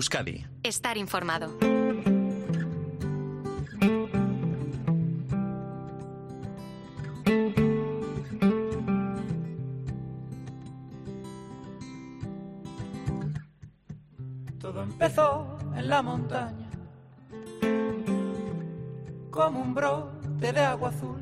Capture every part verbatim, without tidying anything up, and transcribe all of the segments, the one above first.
Euskadi. Estar informado. Todo empezó en la montaña, como un brote de agua azul.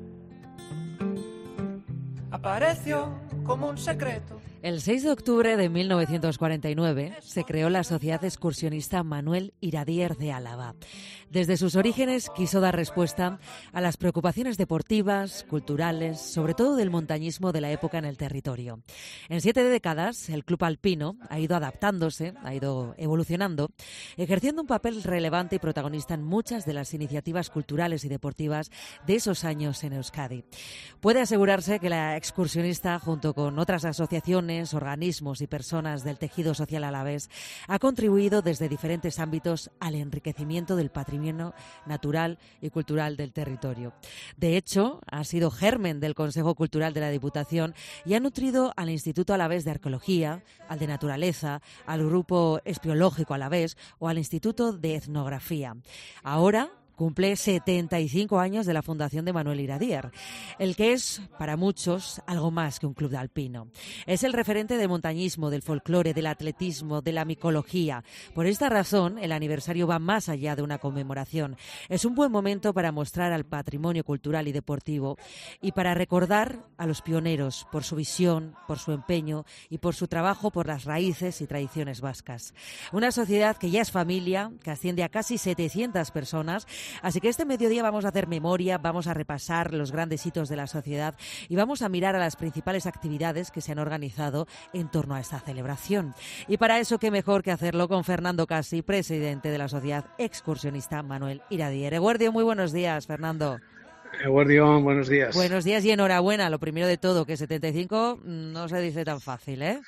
Apareció como un secreto. El seis de octubre de mil novecientos cuarenta y nueve se creó la Sociedad Excursionista Manuel Iradier de Álava. Desde sus orígenes quiso dar respuesta a las preocupaciones deportivas, culturales, sobre todo del montañismo de la época en el territorio. En siete décadas, el club alpino ha ido adaptándose, ha ido evolucionando, ejerciendo un papel relevante y protagonista en muchas de las iniciativas culturales y deportivas de esos años en Euskadi. Puede asegurarse que la excursionista, junto con otras asociaciones, organismos y personas del tejido social alavés, ha contribuido desde diferentes ámbitos al enriquecimiento del patrimonio natural y cultural del territorio. De hecho, ha sido germen del Consejo Cultural de la Diputación y ha nutrido al Instituto Alavés de Arqueología, al de Naturaleza, al Grupo Espiológico Alavés o al Instituto de Etnografía. Ahora cumple setenta y cinco años de la fundación de Manuel Iradier, el que es, para muchos, algo más que un club de alpino. Es el referente del montañismo, del folclore, del atletismo, de la micología. Por esta razón, el aniversario va más allá de una conmemoración. Es un buen momento para mostrar al patrimonio cultural y deportivo y para recordar a los pioneros por su visión, por su empeño y por su trabajo por las raíces y tradiciones vascas. Una sociedad que ya es familia, que asciende a casi setecientas personas. Así que este mediodía vamos a hacer memoria, vamos a repasar los grandes hitos de la sociedad y vamos a mirar a las principales actividades que se han organizado en torno a esta celebración. Y para eso, qué mejor que hacerlo con Fernando Casi, presidente de la Sociedad Excursionista Manuel Iradier. Eguerdio, muy buenos días, Fernando. Eguerdio, buenos días. Buenos días y enhorabuena. Lo primero de todo, que setenta y cinco no se dice tan fácil, ¿eh?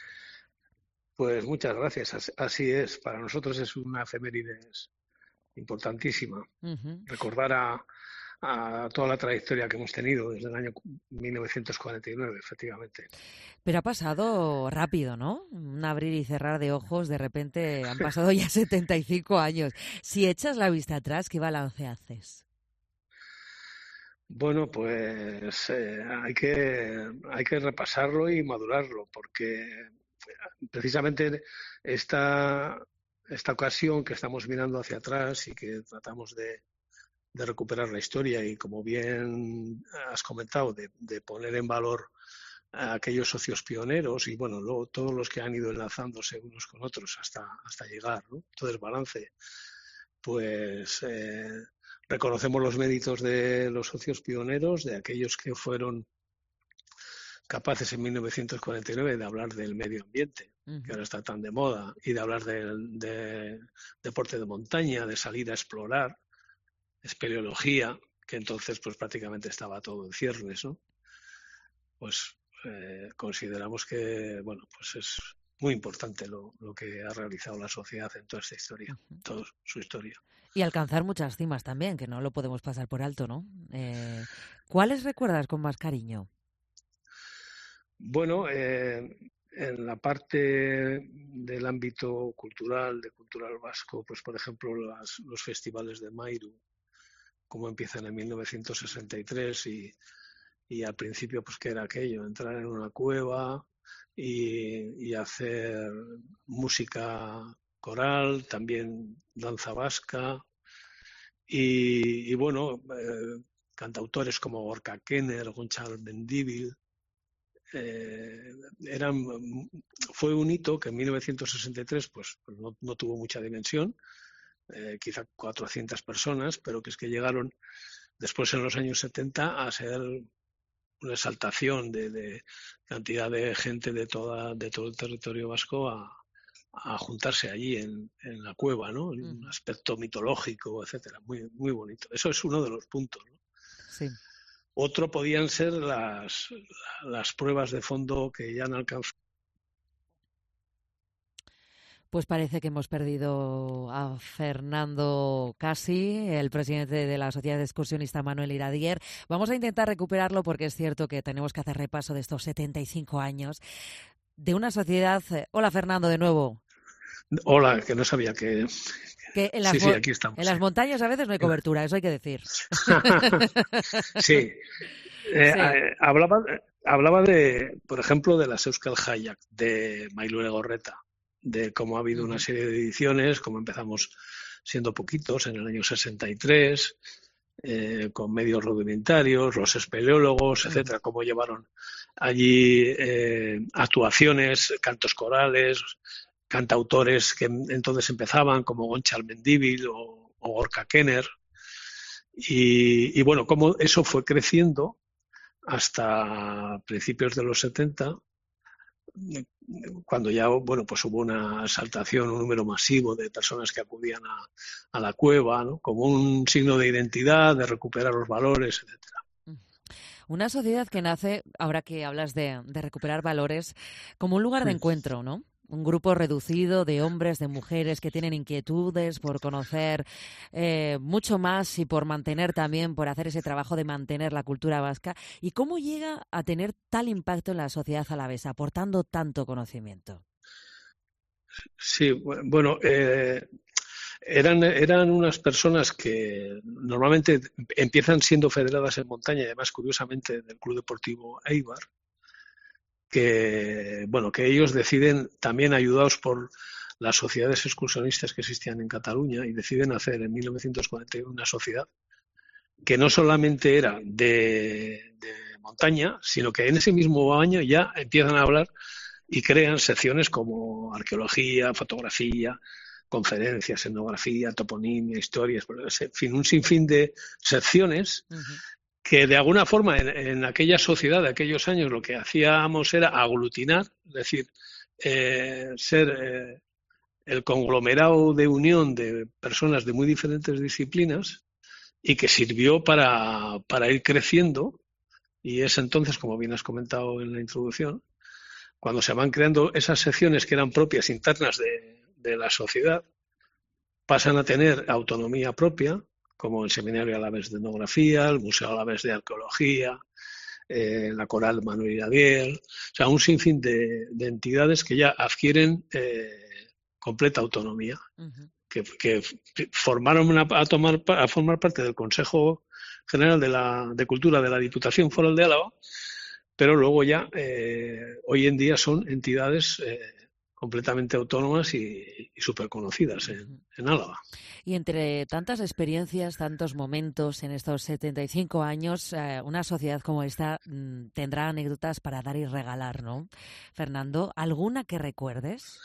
Pues muchas gracias. Así es. Para nosotros es una efemérides importantísima. Uh-huh. Recordar a, a toda la trayectoria que hemos tenido desde el año mil novecientos cuarenta y nueve, efectivamente. Pero ha pasado rápido, ¿no? Un abrir y cerrar de ojos, de repente han pasado ya setenta y cinco años. Si echas la vista atrás, ¿qué balance haces? Bueno, pues eh, hay que hay que repasarlo y madurarlo, porque precisamente esta esta ocasión que estamos mirando hacia atrás y que tratamos de, de recuperar la historia y, como bien has comentado, de, de poner en valor a aquellos socios pioneros y, bueno, luego todos los que han ido enlazándose unos con otros hasta, hasta llegar, ¿no? Entonces, balance, pues eh, reconocemos los méritos de los socios pioneros, de aquellos que fueron capaces en mil novecientos cuarenta y nueve de hablar del medio ambiente, uh-huh, que ahora está tan de moda, y de hablar del de deporte de montaña, de salir a explorar, espeleología, que entonces pues prácticamente estaba todo en ciernes, ¿no? Pues eh, consideramos que, bueno, pues es muy importante lo, lo que ha realizado la sociedad en toda esta historia, uh-huh, toda su historia. Y alcanzar muchas cimas también, que no lo podemos pasar por alto, ¿no? Eh, ¿Cuáles recuerdas con más cariño? Bueno, eh, en la parte del ámbito cultural, de cultural vasco, pues por ejemplo las, los festivales de Mairu, como empiezan en mil novecientos sesenta y tres y, y al principio pues qué era aquello, entrar en una cueva y, y hacer música coral, también danza vasca y, y bueno, eh, cantautores como Gorka Kenner, Gonçal Mendívil. Eh, eran, fue un hito que en mil novecientos sesenta y tres pues, pues no, no tuvo mucha dimensión, eh, quizá cuatrocientas personas, pero que es que llegaron después en los años setenta a ser una exaltación de, de cantidad de gente de toda de todo el territorio vasco a, a juntarse allí en, en la cueva, ¿no? En un aspecto mitológico, etcétera, muy, muy bonito. Eso es uno de los puntos, ¿no? Sí. Otro podían ser las, las pruebas de fondo que ya han alcanzado. Pues parece que hemos perdido a Fernando Casi, el presidente de la Sociedad Excursionista Manuel Iradier. Vamos a intentar recuperarlo porque es cierto que tenemos que hacer repaso de estos setenta y cinco años de una sociedad. Hola, Fernando, de nuevo. Hola, que no sabía que... Que en las, Sí, sí, aquí en estamos. las Sí. montañas a veces no hay cobertura, eso hay que decir. Sí. Eh, Sí. eh, hablaba, hablaba de, por ejemplo, de las Euskal Jaiak, de Mailú Legorreta, de cómo ha habido una Uh-huh. serie de ediciones, cómo empezamos siendo poquitos en el año sesenta y tres, eh, con medios rudimentarios, los espeleólogos, Uh-huh. etcétera, cómo llevaron allí eh, actuaciones, cantos corales, cantautores que entonces empezaban, como Gonchal Mendíbil o, o Gorka Kenner. Y, y bueno, cómo eso fue creciendo hasta principios de los setenta, cuando ya bueno, pues hubo una exaltación, un número masivo de personas que acudían a, a la cueva, ¿no? Como un signo de identidad, de recuperar los valores, etcétera. Una sociedad que nace, ahora que hablas de, de recuperar valores, como un lugar de encuentro, ¿no? Un grupo reducido de hombres, de mujeres que tienen inquietudes por conocer eh, mucho más y por mantener también, por hacer ese trabajo de mantener la cultura vasca. ¿Y cómo llega a tener tal impacto en la sociedad alavesa, aportando tanto conocimiento? Sí, bueno, eh, eran, eran unas personas que normalmente empiezan siendo federadas en montaña, y además, curiosamente, del Club Deportivo Eibar, que, bueno, que ellos deciden, también ayudados por las sociedades excursionistas que existían en Cataluña, y deciden hacer en mil novecientos cuarenta y uno una sociedad que no solamente era de, de montaña, sino que en ese mismo año ya empiezan a hablar y crean secciones como arqueología, fotografía, conferencias, etnografía, toponimia, historias, en fin, un sinfín de secciones uh-huh. que de alguna forma en, en aquella sociedad de aquellos años lo que hacíamos era aglutinar, es decir, eh, ser eh, el conglomerado de unión de personas de muy diferentes disciplinas, y que sirvió para, para ir creciendo. Y es entonces, como bien has comentado en la introducción, cuando se van creando esas secciones que eran propias internas de, de la sociedad, pasan a tener autonomía propia, como el Seminario Alavés de Etnografía, el Museo Alavés de Arqueología, eh, la Coral Manuel Iradier, o sea, un sinfín de, de entidades que ya adquieren eh, completa autonomía, uh-huh. que, que formaron una, a, tomar, a formar parte del Consejo General de, la, de Cultura de la Diputación Foral de Álava, pero luego ya, eh, hoy en día son entidades eh, completamente autónomas y, y súper conocidas en, en Álava. Y entre tantas experiencias, tantos momentos en estos setenta y cinco años, eh, una sociedad como esta mmm, tendrá anécdotas para dar y regalar, ¿no? Fernando, ¿alguna que recuerdes?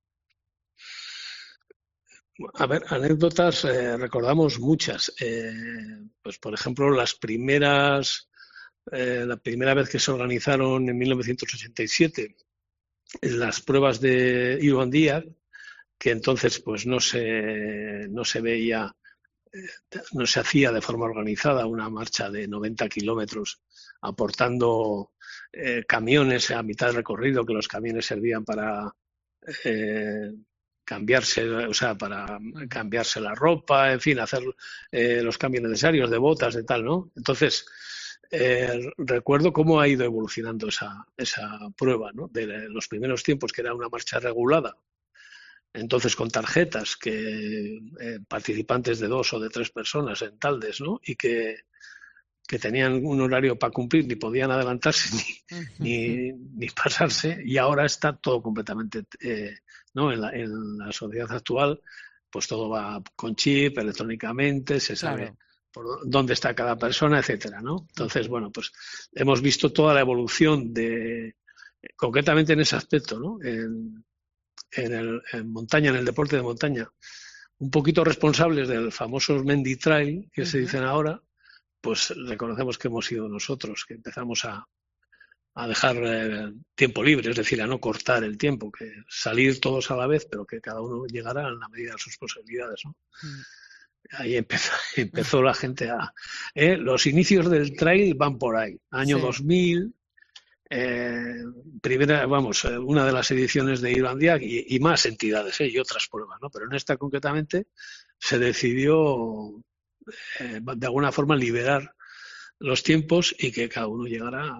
A ver, anécdotas, eh, recordamos muchas. Eh, pues, por ejemplo, las primeras... Eh, la primera vez que se organizaron en mil novecientos ochenta y siete las pruebas de Iruandía, que entonces pues no se, no se veía, eh, no se hacía de forma organizada una marcha de noventa kilómetros aportando eh, camiones a mitad del recorrido, que los camiones servían para eh, cambiarse, o sea, para cambiarse la ropa, en fin, hacer eh, los cambios necesarios de botas, de tal, ¿no? Entonces, Eh, recuerdo cómo ha ido evolucionando esa, esa prueba, ¿no? De los primeros tiempos, que era una marcha regulada, entonces con tarjetas, que eh, participantes de dos o de tres personas en taldes, ¿no? Y que, que tenían un horario para cumplir, ni podían adelantarse ni, ni, ni pasarse, y ahora está todo completamente, eh, ¿no? En la, en la sociedad actual, pues todo va con chip, electrónicamente, se sabe... Claro. Por dónde está cada persona, etcétera, ¿no? Entonces, bueno, pues hemos visto toda la evolución de, concretamente en ese aspecto, ¿no? En, en, el, en montaña, en el deporte de montaña, un poquito responsables del famoso Mendy Trail, que uh-huh. se dicen ahora, pues reconocemos que hemos sido nosotros, que empezamos a, a dejar eh, tiempo libre, es decir, a no cortar el tiempo, que salir todos a la vez, pero que cada uno llegara en la medida de sus posibilidades, ¿no? Uh-huh. Ahí empezó, empezó la gente a... ¿eh? Los inicios del trail van por ahí. Año sí. dos mil, eh, primera, vamos, una de las ediciones de Iruandía y, y más entidades, ¿eh? Y otras pruebas, ¿no? Pero en esta concretamente se decidió eh, de alguna forma liberar los tiempos y que cada uno llegara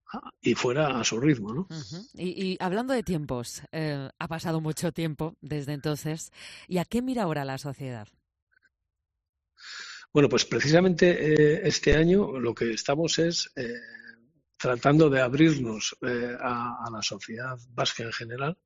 y fuera a su ritmo, ¿no? Uh-huh. Y, y hablando de tiempos, eh, ha pasado mucho tiempo desde entonces. ¿Y a qué mira ahora la sociedad? Bueno, pues precisamente eh, este año lo que estamos es eh, tratando de abrirnos eh, a, a la sociedad vasca en general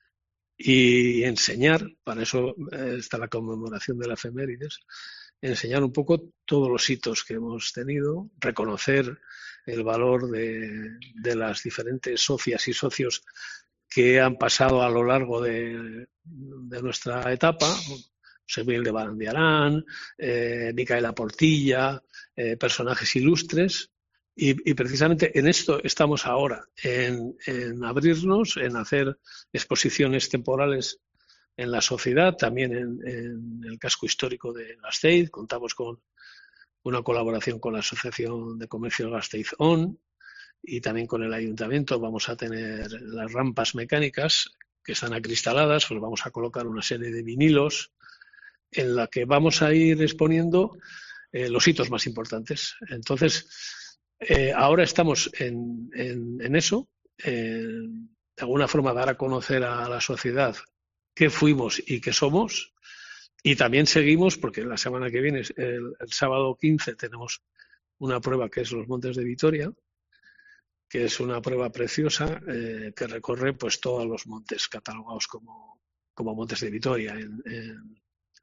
y enseñar, para eso eh, está la conmemoración de la efemérides, enseñar un poco todos los hitos que hemos tenido, reconocer el valor de, de las diferentes socias y socios que han pasado a lo largo de, de nuestra etapa, José Miguel de Barandiarán, eh, Micaela Portilla, eh, personajes ilustres, y, y precisamente en esto estamos ahora, en, en abrirnos, en hacer exposiciones temporales en la sociedad, también en, en el casco histórico de Gasteiz. Contamos con una colaboración con la Asociación de Comercio Gasteiz O N y también con el Ayuntamiento. Vamos a tener las rampas mecánicas que están acristaladas, pues vamos a colocar una serie de vinilos en la que vamos a ir exponiendo eh, los hitos más importantes. Entonces, eh, ahora estamos en, en, en eso, en, de alguna forma dar a conocer a la sociedad qué fuimos y qué somos, y también seguimos, porque la semana que viene, el, el sábado quince, tenemos una prueba que es los Montes de Vitoria, que es una prueba preciosa eh, que recorre pues todos los montes catalogados como, como Montes de Vitoria en, en,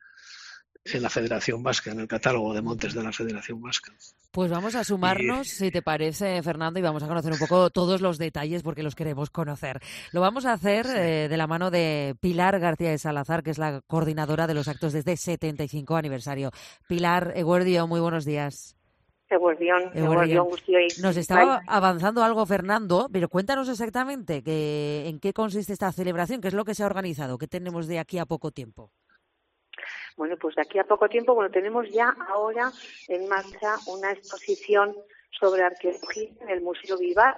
en la Federación Vasca, en el catálogo de montes de la Federación Vasca. Pues vamos a sumarnos, y... si te parece, Fernando, y vamos a conocer un poco todos los detalles porque los queremos conocer. Lo vamos a hacer sí. eh, de la mano de Pilar García de Salazar, que es la coordinadora de los actos de este setenta y cinco aniversario. Pilar, Eguerdio, muy buenos días. Eguerdión, Eguerdión, Nos estaba avanzando algo, Fernando, pero cuéntanos exactamente que, en qué consiste esta celebración, qué es lo que se ha organizado, qué tenemos de aquí a poco tiempo. Bueno, pues de aquí a poco tiempo, bueno, tenemos ya ahora en marcha una exposición sobre arqueología en el Museo Vivar,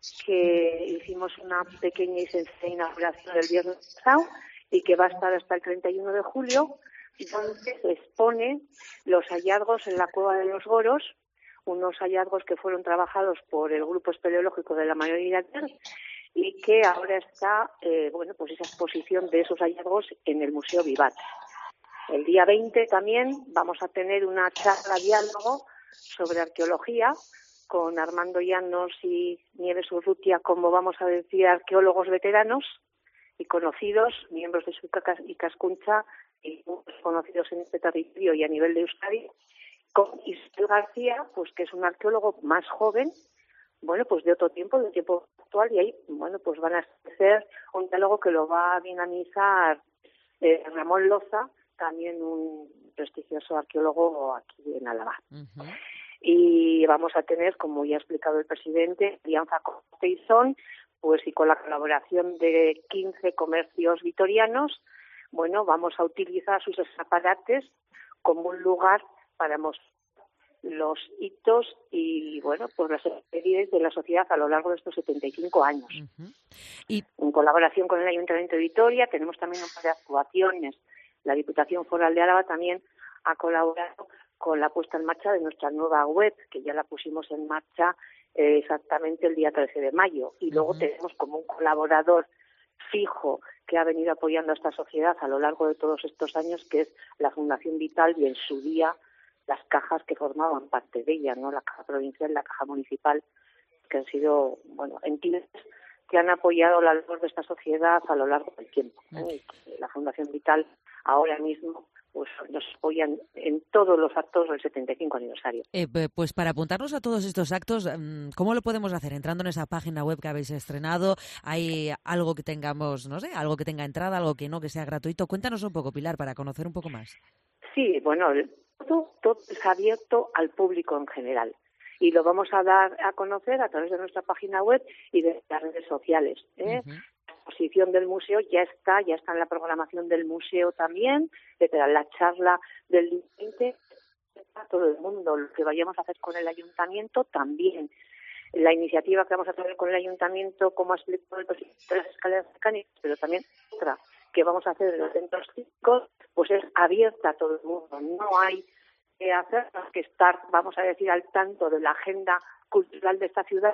que hicimos una pequeña y sencilla inauguración el viernes pasado y que va a estar hasta el treinta y uno de julio, donde se expone los hallazgos en la Cueva de los Goros, unos hallazgos que fueron trabajados por el Grupo Espeleológico de la Manuel Iradier y que ahora está, eh, bueno, pues esa exposición de esos hallazgos en el Museo Vivar. El día veinte también vamos a tener una charla diálogo sobre arqueología con Armando Llanos y Nieves Urrutia, como vamos a decir, arqueólogos veteranos y conocidos, miembros de Suica y Cascuncha, y conocidos en este territorio y a nivel de Euskadi, con Isabel García, pues que es un arqueólogo más joven, bueno, pues de otro tiempo, de tiempo actual, y ahí, bueno, pues van a hacer un diálogo que lo va a dinamizar eh, Ramón Loza, también un prestigioso arqueólogo aquí en Álava. Uh-huh. Y vamos a tener, como ya ha explicado el presidente, alianza con Teizón, pues y con la colaboración de quince comercios vitorianos, bueno, vamos a utilizar sus escaparates como un lugar para mostrar los hitos y, bueno, pues las efemérides de la sociedad a lo largo de estos setenta y cinco años. Uh-huh. Y en colaboración con el Ayuntamiento de Vitoria tenemos también un par de actuaciones. La Diputación Foral de Álava también ha colaborado con la puesta en marcha de nuestra nueva web, que ya la pusimos en marcha eh, exactamente el día trece de mayo. Y luego uh-huh. tenemos como un colaborador fijo que ha venido apoyando a esta sociedad a lo largo de todos estos años, que es la Fundación Vital y en su día las cajas que formaban parte de ella, ¿no? La caja provincial, la caja municipal, que han sido, bueno, entidades que han apoyado la labor de esta sociedad a lo largo del tiempo. ¿eh? La Fundación Vital ahora mismo pues nos apoyan en todos los actos del setenta y cinco aniversario. Eh, pues para apuntarnos a todos estos actos, ¿cómo lo podemos hacer? Entrando en esa página web que habéis estrenado, ¿hay algo que tengamos, no sé, algo que tenga entrada, algo que no, que sea gratuito? Cuéntanos un poco, Pilar, para conocer un poco más. Sí, bueno, todo, todo es abierto al público en general y lo vamos a dar a conocer a través de nuestra página web y de las redes sociales, ¿eh? Uh-huh. La exposición del museo ya está, ya está en la programación del museo también, etcétera. La charla del veinte, para todo el mundo, lo que vayamos a hacer con el ayuntamiento también. La iniciativa que vamos a tener con el ayuntamiento, como ha explicado el presidente de las escaleras mecánicas, pero también otra que vamos a hacer en los centros cívicos, pues es abierta a todo el mundo. No hay que hacer más que estar, vamos a decir, al tanto de la agenda cultural de esta ciudad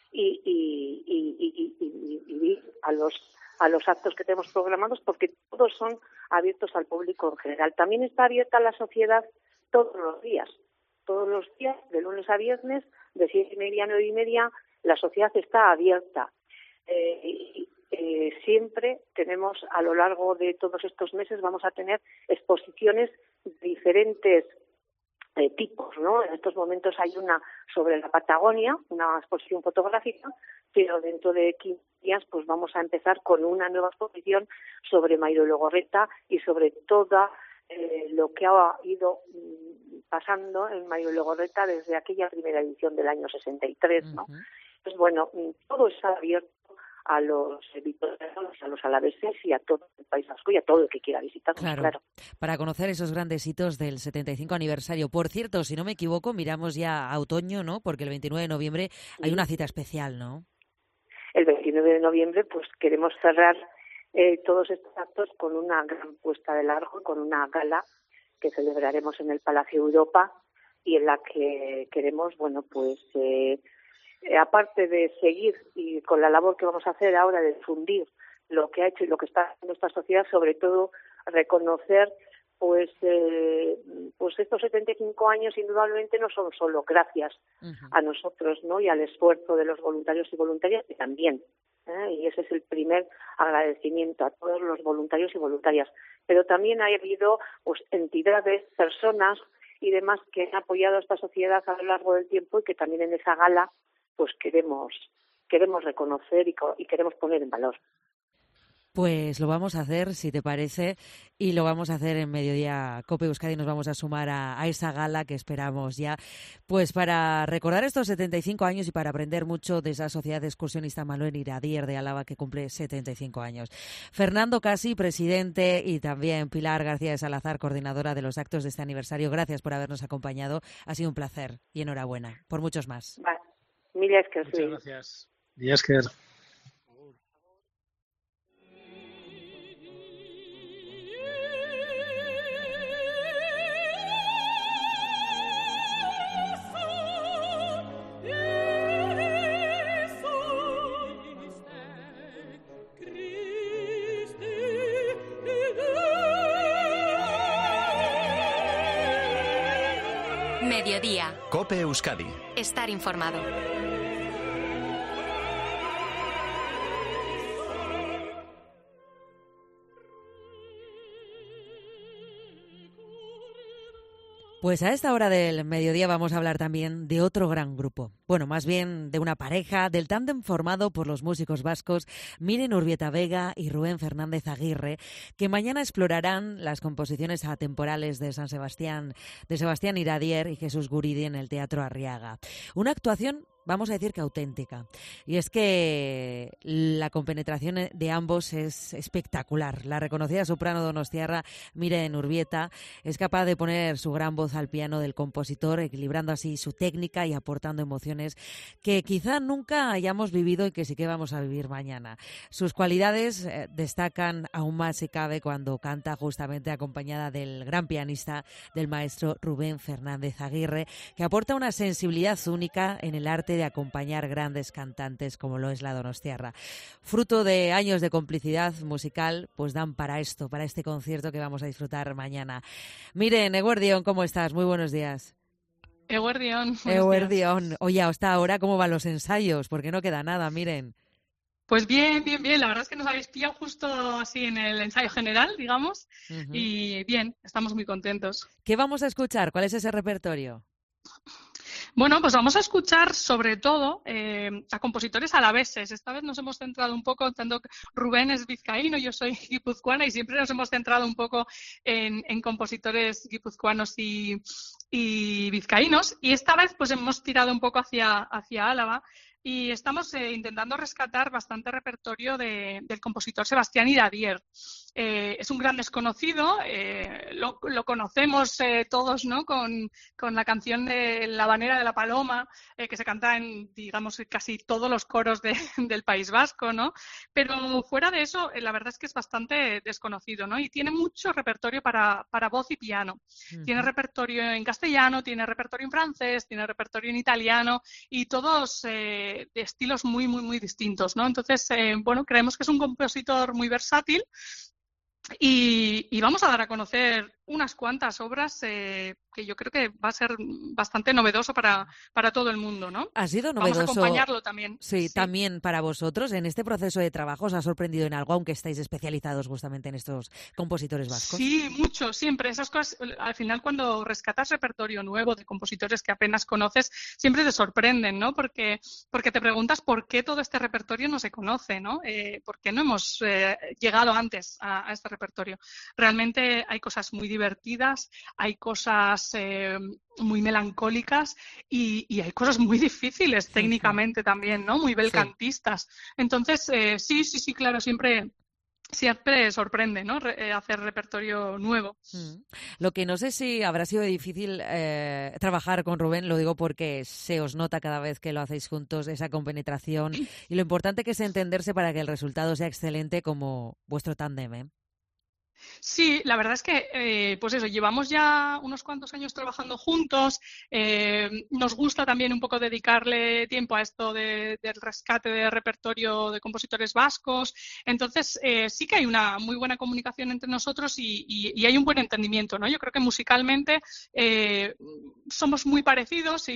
y, y, y, y, y, y ir a los a los actos que tenemos programados, porque todos son abiertos al público en general. También está abierta a la sociedad todos los días, todos los días, de lunes a viernes, de siete y media a nueve y media, la sociedad está abierta. Eh, y, eh, siempre tenemos, a lo largo de todos estos meses, vamos a tener exposiciones de diferentes eh, tipos, ¿no? En estos momentos hay una sobre la Patagonia, una exposición fotográfica, pero dentro de quince días pues vamos a empezar con una nueva exposición sobre Mairolo-Gorreta y sobre toda eh, lo que ha ido mm, pasando en Mairolo-Gorreta desde aquella primera edición del año sesenta y tres, ¿no? Uh-huh. Pues bueno, todo está abierto a los vitorianos, a los alaveses y a todo el País Vasco y a todo el que quiera visitarnos, claro, claro. Para conocer esos grandes hitos del setenta y cinco aniversario. Por cierto, si no me equivoco, miramos ya a otoño, ¿no? Porque el veintinueve de noviembre sí. Hay una cita especial, ¿no? El veintinueve de noviembre, pues queremos cerrar eh, todos estos actos con una gran puesta de largo, con una gala que celebraremos en el Palacio Europa y en la que queremos, bueno, pues... Eh, Eh, aparte de seguir y con la labor que vamos a hacer ahora de difundir lo que ha hecho y lo que está en nuestra sociedad, sobre todo reconocer pues eh, pues estos setenta y cinco años indudablemente no son solo gracias uh-huh. a nosotros, ¿no? Y al esfuerzo de los voluntarios y voluntarias que también, ¿eh? Y ese es el primer agradecimiento a todos los voluntarios y voluntarias, pero también ha habido pues entidades, personas y demás que han apoyado a esta sociedad a lo largo del tiempo y que también en esa gala pues queremos queremos reconocer y, y queremos poner en valor. Pues lo vamos a hacer, si te parece, y lo vamos a hacer en Mediodía Cope Euskadi. Nos vamos a sumar a, a esa gala que esperamos ya, pues para recordar estos setenta y cinco años y para aprender mucho de esa sociedad excursionista Manuel Iradier de Álava que cumple setenta y cinco años. Fernando Casi, presidente, y también Pilar García de Salazar, coordinadora de los actos de este aniversario. Gracias por habernos acompañado. Ha sido un placer y enhorabuena por muchos más. Vale. Mil esker, Muchas sí. gracias. Mil esker. Mediodía. Cope Euskadi. Estar informado. Pues a esta hora del mediodía vamos a hablar también de otro gran grupo. Bueno, más bien de una pareja, del tándem formado por los músicos vascos Miren Urbieta Vega y Rubén Fernández Aguirre, que mañana explorarán las composiciones atemporales de San Sebastián, de Sebastián Iradier y Jesús Guridi en el Teatro Arriaga. Una actuación, vamos a decir que auténtica. Y es que la compenetración de ambos es espectacular. La reconocida soprano donostiarra Miren Urbieta es capaz de poner su gran voz al piano del compositor, equilibrando así su técnica y aportando emociones que quizá nunca hayamos vivido y que sí que vamos a vivir mañana. Sus cualidades eh, destacan aún más si cabe cuando canta justamente acompañada del gran pianista, del maestro Rubén Fernández Aguirre, que aporta una sensibilidad única en el arte de acompañar grandes cantantes como lo es la donostiarra. Fruto de años de complicidad musical, pues dan para esto, para este concierto que vamos a disfrutar mañana. Miren, Eguerdión, ¿cómo estás? Muy buenos días. Eguerdión. Eguerdión. Oye, hasta ahora, ¿cómo van los ensayos? Porque no queda nada, Miren. Pues bien, bien, bien. La verdad es que nos habéis pillado justo así en el ensayo general, digamos. Uh-huh. Y bien, estamos muy contentos. ¿Qué vamos a escuchar? ¿Cuál es ese repertorio? Bueno, pues vamos a escuchar sobre todo eh, a compositores alaveses. Esta vez nos hemos centrado un poco, tanto Rubén es vizcaíno, yo soy guipuzcoana y siempre nos hemos centrado un poco en, en compositores guipuzcoanos y, y vizcaínos. Y esta vez pues hemos tirado un poco hacia, hacia Álava y estamos eh, intentando rescatar bastante repertorio de, del compositor Sebastián Iradier. Eh, es un gran desconocido, eh, lo, lo conocemos eh, todos, ¿no? Con, con la canción de La Habanera de la Paloma, eh, que se canta en, digamos, casi todos los coros de, del País Vasco, ¿no? Pero fuera de eso, eh, la verdad es que es bastante desconocido, ¿no? Y tiene mucho repertorio para, para voz y piano. Uh-huh. Tiene repertorio en castellano castellano, tiene repertorio en francés, tiene repertorio en italiano y todos eh, de estilos muy, muy, muy distintos, ¿no? Entonces, eh, bueno, creemos que es un compositor muy versátil y, y vamos a dar a conocer unas cuantas obras eh, que yo creo que va a ser bastante novedoso para, para todo el mundo, ¿no? Ha sido novedoso. Vamos a acompañarlo también. Sí, sí, también para vosotros. En este proceso de trabajo, ¿os ha sorprendido en algo, aunque estáis especializados justamente en estos compositores vascos? Sí, mucho, siempre. Esas cosas, al final, cuando rescatas repertorio nuevo de compositores que apenas conoces, siempre te sorprenden, ¿no? Porque, porque te preguntas por qué todo este repertorio no se conoce, ¿no? Eh, ¿Por qué no hemos eh, llegado antes a, a este repertorio? Realmente hay cosas muy divertidas, hay cosas eh, muy melancólicas y, y hay cosas muy difíciles técnicamente también, ¿no? Muy belcantistas. Entonces, eh, sí, sí, sí, claro, siempre... Siempre sorprende, ¿no? Re- hacer repertorio nuevo. Mm. Lo que no sé si habrá sido difícil eh, trabajar con Rubén, lo digo porque se os nota cada vez que lo hacéis juntos, esa compenetración y lo importante que es entenderse para que el resultado sea excelente como vuestro tándem, ¿eh? Sí, la verdad es que, eh, pues eso, llevamos ya unos cuantos años trabajando juntos. Eh, nos gusta también un poco dedicarle tiempo a esto de, del rescate de repertorio de compositores vascos. Entonces, eh, sí que hay una muy buena comunicación entre nosotros y, y, y hay un buen entendimiento, ¿no? Yo creo que musicalmente eh, somos muy parecidos y,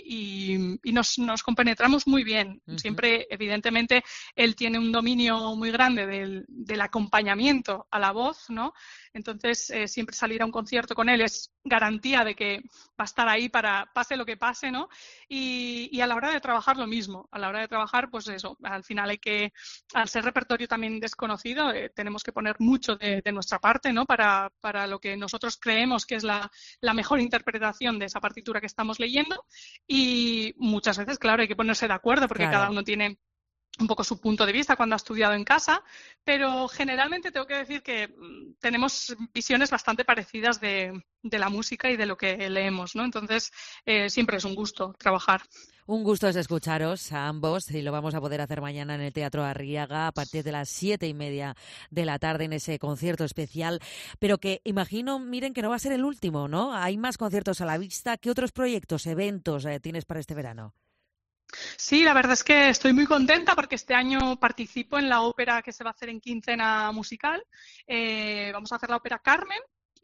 y, y nos, nos compenetramos muy bien. Uh-huh. Siempre, evidentemente, él tiene un dominio muy grande del, del acompañamiento a la voz, ¿no? Entonces, eh, siempre salir a un concierto con él es garantía de que va a estar ahí para pase lo que pase, ¿no? Y, y a la hora de trabajar lo mismo. A la hora de trabajar, pues eso, al final hay que, al ser repertorio también desconocido, eh, tenemos que poner mucho de, de nuestra parte, ¿no? Para, para lo que nosotros creemos que es la, la mejor interpretación de esa partitura que estamos leyendo. Y muchas veces, claro, hay que ponerse de acuerdo porque claro, cada uno tiene un poco su punto de vista cuando ha estudiado en casa, pero generalmente tengo que decir que tenemos visiones bastante parecidas de, de la música y de lo que leemos, ¿no? Entonces, eh, siempre es un gusto trabajar. Un gusto es escucharos a ambos y lo vamos a poder hacer mañana en el Teatro Arriaga a partir de las siete y media de la tarde en ese concierto especial, pero que imagino, miren, que no va a ser el último, ¿no? Hay más conciertos a la vista. ¿Qué otros proyectos, eventos eh, tienes para este verano? Sí, la verdad es que estoy muy contenta porque este año participo en la ópera que se va a hacer en Quincena Musical. Eh, vamos a hacer la ópera Carmen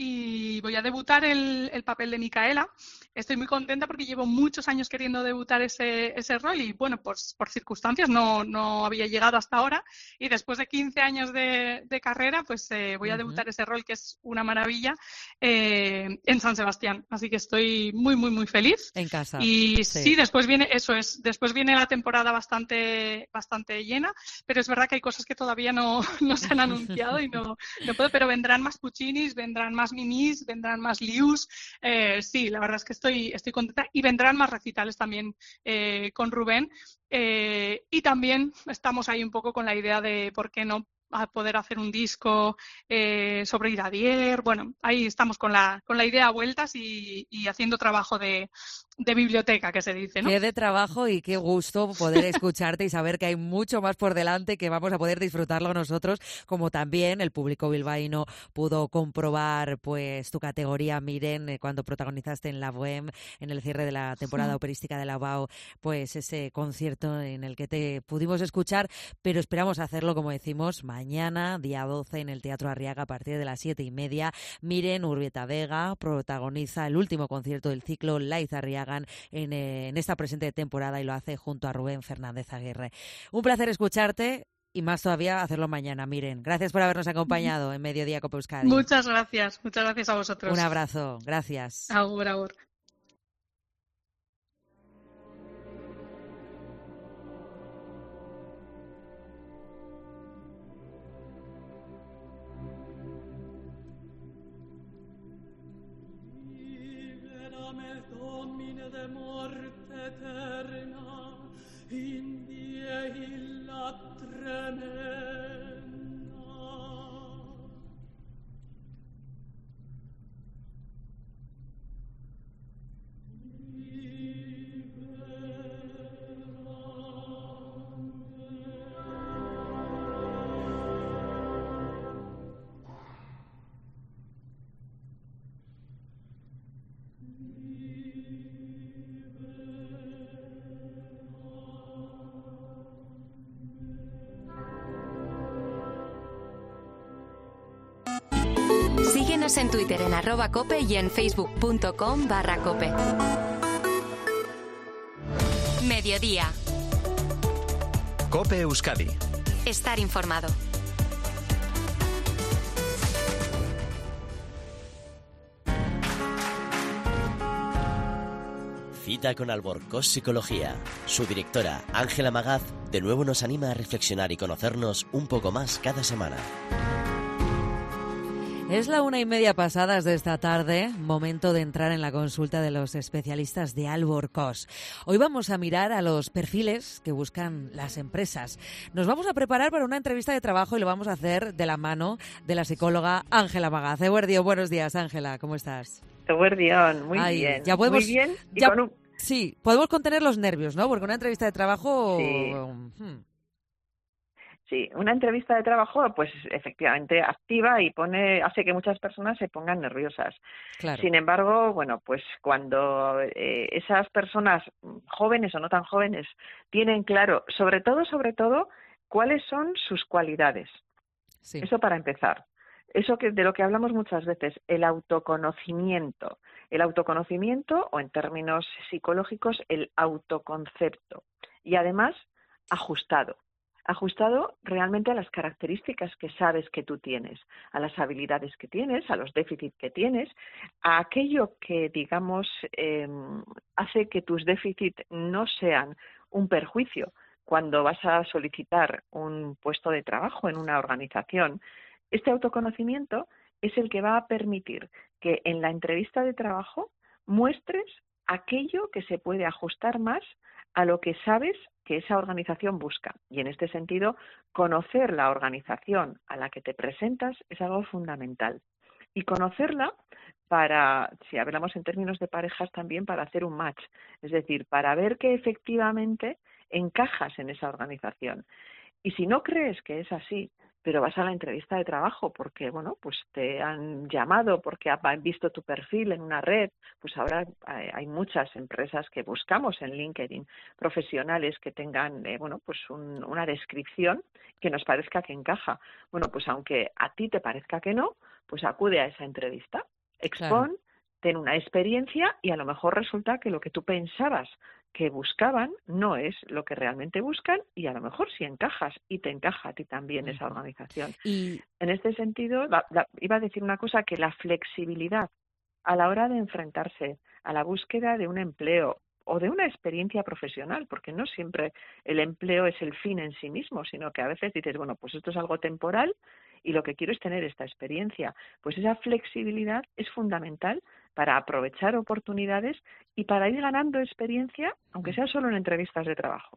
y voy a debutar el, el papel de Micaela. Estoy muy contenta porque llevo muchos años queriendo debutar ese, ese rol y, bueno, pues por circunstancias no, no había llegado hasta ahora. Y después de quince años de, de carrera, pues eh, voy a debutar uh-huh. ese rol que es una maravilla eh, en San Sebastián. Así que estoy muy, muy, muy feliz. En casa. Y sí. sí, después viene, eso es, después viene la temporada bastante, bastante llena, pero es verdad que hay cosas que todavía no, no se han anunciado y no, no puedo, pero vendrán más Puccinis, vendrán más Mimis, vendrán más Lius. Eh, sí, la verdad es que estoy, estoy contenta y vendrán más recitales también eh, con Rubén. Eh, y también estamos ahí un poco con la idea de por qué no a poder hacer un disco eh, sobre Iradier. Bueno, ahí estamos con la, con la idea a vueltas y, y haciendo trabajo de, de biblioteca, que se dice, ¿no? Qué de trabajo y qué gusto poder escucharte y saber que hay mucho más por delante, que vamos a poder disfrutarlo nosotros, como también el público bilbaíno pudo comprobar pues tu categoría, Miren, cuando protagonizaste en la Bohème, en el cierre de la temporada operística de la B A U, pues ese concierto en el que te pudimos escuchar, pero esperamos hacerlo, como decimos, mañana, día doce, en el Teatro Arriaga a partir de las siete y media. Miren Urbieta Vega protagoniza el último concierto del ciclo Laiz Arriagan en, eh, en esta presente temporada y lo hace junto a Rubén Fernández Aguirre. Un placer escucharte y más todavía hacerlo mañana. Miren, gracias por habernos acompañado en Mediodía Cope Euskadi. Muchas gracias, muchas gracias a vosotros. Un abrazo, gracias. Agur, agur. De morte eterna in die illa tremenda. Liberame. Síguenos en Twitter en arroba cope y en facebook.com barra cope. Mediodía. Cope Euskadi. Estar informado. Cita con Alborcós Psicología. Su directora, Ángela Magaz, de nuevo nos anima a reflexionar y conocernos un poco más cada semana. Es la una y media pasadas de esta tarde, momento de entrar en la consulta de los especialistas de Alborcós. Hoy vamos a mirar a los perfiles que buscan las empresas. Nos vamos a preparar para una entrevista de trabajo y lo vamos a hacer de la mano de la psicóloga Ángela Magaz. Eguerdio, buenos días, Ángela, ¿cómo estás? Eguerdión, muy Ay, bien. Ya podemos, muy bien. Y ya, con un... Sí, podemos contener los nervios, ¿no? Porque una entrevista de trabajo... Sí. Hmm. Sí, una entrevista de trabajo, pues efectivamente activa y pone, hace que muchas personas se pongan nerviosas. Claro. Sin embargo, bueno, pues cuando eh, esas personas jóvenes o no tan jóvenes tienen claro, sobre todo, sobre todo, cuáles son sus cualidades. Sí. Eso para empezar. Eso que de lo que hablamos muchas veces, el autoconocimiento. El autoconocimiento, o en términos psicológicos, el autoconcepto. Y además, ajustado. Ajustado realmente a las características que sabes que tú tienes, a las habilidades que tienes, a los déficits que tienes, a aquello que, digamos, eh, hace que tus déficits no sean un perjuicio cuando vas a solicitar un puesto de trabajo en una organización. Este autoconocimiento es el que va a permitir que en la entrevista de trabajo muestres aquello que se puede ajustar más a lo que sabes que esa organización busca. Y en este sentido, conocer la organización a la que te presentas es algo fundamental. Y conocerla para, si hablamos en términos de parejas, también para hacer un match. Es decir, para ver que efectivamente encajas en esa organización. Y si no crees que es así, pero vas a la entrevista de trabajo porque, bueno, pues te han llamado, porque han visto tu perfil en una red, pues ahora hay muchas empresas que buscamos en LinkedIn, profesionales que tengan, eh, bueno, pues un, una descripción que nos parezca que encaja. Bueno, pues aunque a ti te parezca que no, pues acude a esa entrevista, expón, claro. Ten una experiencia y a lo mejor resulta que lo que tú pensabas que buscaban no es lo que realmente buscan y a lo mejor sí encajas y te encaja a ti también uh-huh. esa organización. Y en este sentido, la, la, iba a decir una cosa, que la flexibilidad a la hora de enfrentarse a la búsqueda de un empleo o de una experiencia profesional, porque no siempre el empleo es el fin en sí mismo, sino que a veces dices, bueno, pues esto es algo temporal y lo que quiero es tener esta experiencia. Pues esa flexibilidad es fundamental para aprovechar oportunidades y para ir ganando experiencia, aunque sea solo en entrevistas de trabajo.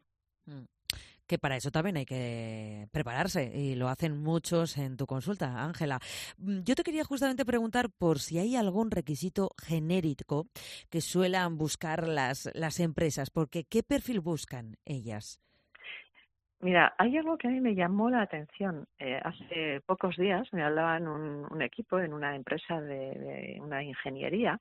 Que para eso también hay que prepararse y lo hacen muchos en tu consulta, Ángela. Yo te quería justamente preguntar por si hay algún requisito genérico que suelan buscar las, las empresas, porque ¿qué perfil buscan ellas? Mira, hay algo que a mí me llamó la atención. Eh, hace pocos días me hablaban un, un equipo en una empresa de, de una ingeniería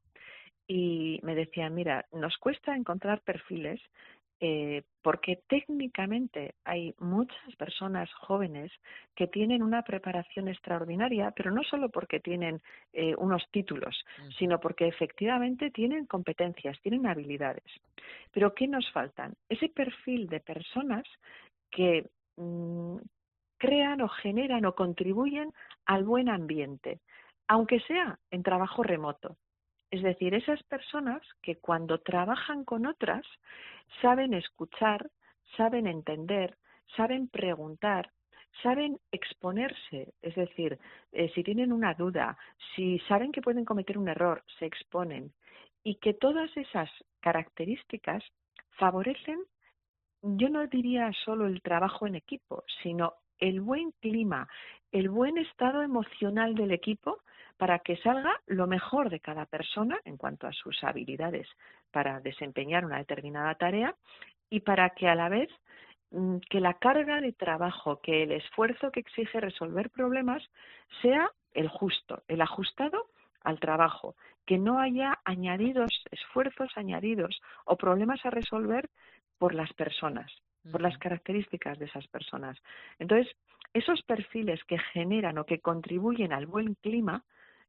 y me decían, mira, nos cuesta encontrar perfiles eh, porque técnicamente hay muchas personas jóvenes que tienen una preparación extraordinaria, pero no solo porque tienen eh, unos títulos, uh-huh. sino porque efectivamente tienen competencias, tienen habilidades. Pero ¿qué nos faltan? Ese perfil de personas que mmm, crean o generan o contribuyen al buen ambiente, aunque sea en trabajo remoto. Es decir, esas personas que cuando trabajan con otras saben escuchar, saben entender, saben preguntar, saben exponerse. Es decir, eh, si tienen una duda, si saben que pueden cometer un error, se exponen. Y que todas esas características favorecen, yo no diría solo el trabajo en equipo, sino el buen clima, el buen estado emocional del equipo para que salga lo mejor de cada persona en cuanto a sus habilidades para desempeñar una determinada tarea y para que a la vez que la carga de trabajo, que el esfuerzo que exige resolver problemas sea el justo, el ajustado al trabajo, que no haya añadidos, esfuerzos añadidos o problemas a resolver por las personas, por las características de esas personas. Entonces, esos perfiles que generan o que contribuyen al buen clima